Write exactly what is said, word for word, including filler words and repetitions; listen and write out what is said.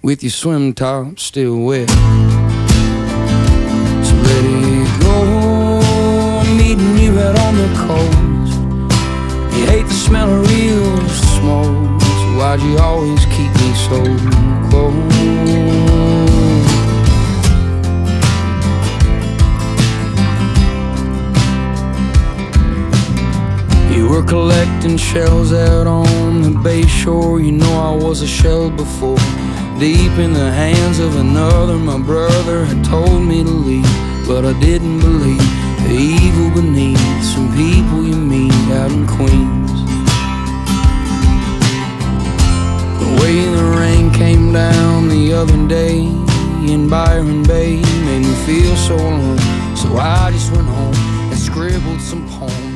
with your swim top still wet. So let it go, I'm meeting you out on the coast. You hate the smell of real smoke, so why'd you always keep me so close? You were collecting shells out on the bay shore. You know I was a shell before, deep in the hands of another. My brother had told me to leave, but I didn't believe the evil beneath some people you meet out in Queens. The way the rain came down the other day in Byron Bay made me feel so alone, so I just went home and scribbled some poems.